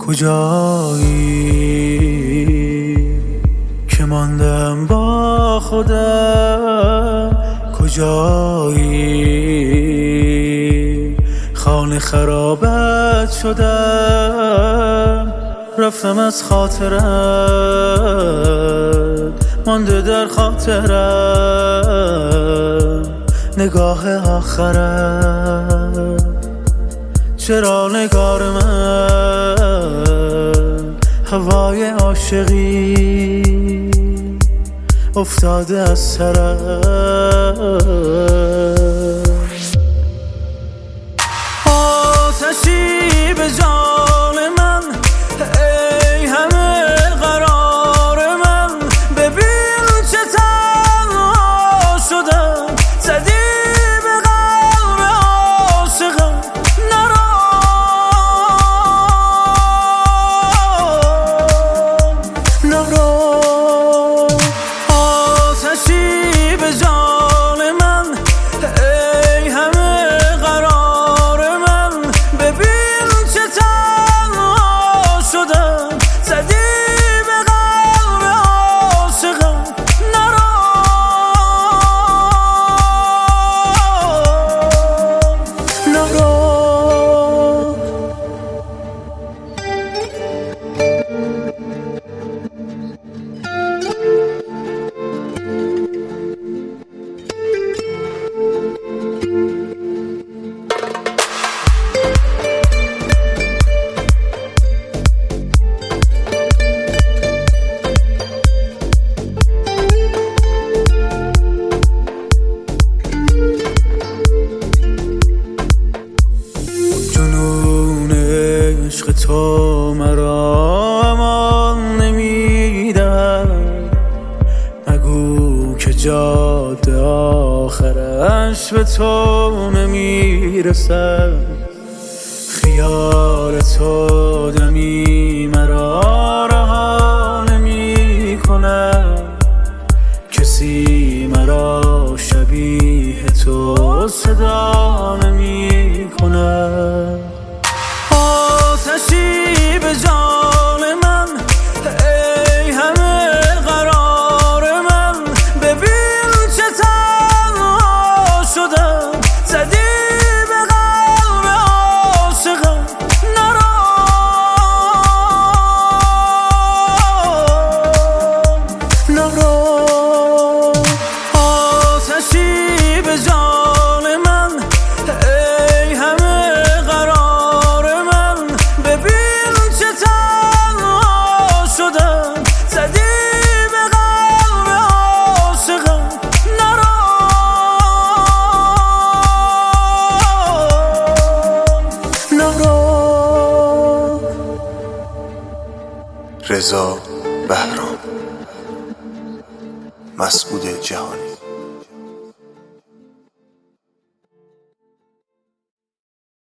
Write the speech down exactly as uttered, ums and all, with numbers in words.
کجایی که ماندم با خودم؟ کجایی خانه خرابت شدم؟ رفتم از خاطرت مانده در خاطرم نگاه آخرت. چرا نگار من هوای عاشقی افتاده از سرم؟ آتشی به جان من ای همه قرار من، ببین چه تنها شدم، زدی به قلب عاشقم نرو نرو. آتشی به جان من ای همه قرار من، ببین چه تنها شدم، زدی به قلب عاشقم نرو نرو. جنون عشق تو مرا امان نمیدهد، مگو که جاده آخرش به تو نمیرسد. خیال تو دمی مرا رها نمی کند، کسی مرا شبیه تو صدا نمی کند. آتشی به جان من ای همه قرار من، ببین چه تنها شدم، زدی به قلب عاشقم نرو نرو. آتشی به جان من ای همه قرار من، ببین چه تنها شدم، زدی به قلب عاشقم نرو نرو. رضا بهرام، مسعود جهانی.